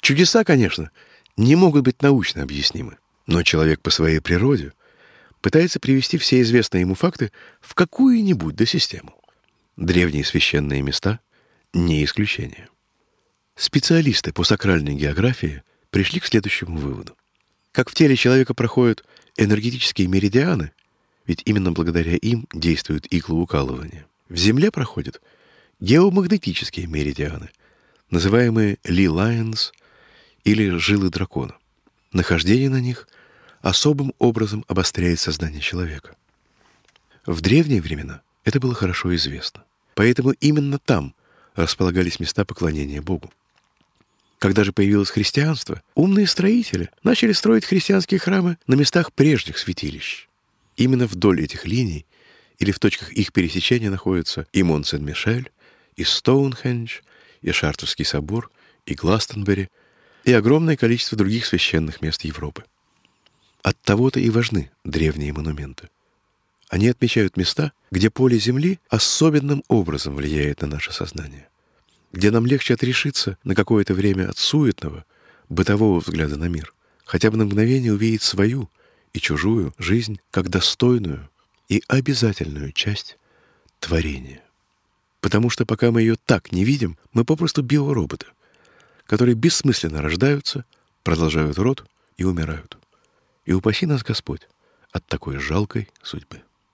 Чудеса, конечно, не могут быть научно объяснимы, но человек по своей природе пытается привести все известные ему факты в какую-нибудь досистему. Древние священные места — не исключение. Специалисты по сакральной географии пришли к следующему выводу. Как в теле человека проходят энергетические меридианы, ведь именно благодаря им действуют иглоукалывания, в Земле проходят геомагнетические меридианы, называемые Ли-Лайнс или жилы дракона. Нахождение на них особым образом обостряет сознание человека. В древние времена это было хорошо известно, поэтому именно там располагались места поклонения Богу. Когда же появилось христианство, умные строители начали строить христианские храмы на местах прежних святилищ. Именно вдоль этих линий или в точках их пересечения находятся и Мон-Сен-Мишель, и Стоунхендж, и Шартрский собор, и Гластонбери, и огромное количество других священных мест Европы. Оттого-то и важны древние монументы. Они отмечают места, где поле Земли особенным образом влияет на наше сознание, где нам легче отрешиться на какое-то время от суетного, бытового взгляда на мир, хотя бы на мгновение увидеть свою и чужую жизнь как достойную и обязательную часть творения. Потому что пока мы ее так не видим, мы попросту биороботы, которые бессмысленно рождаются, продолжают род и умирают. И упаси нас Господь от такой жалкой судьбы.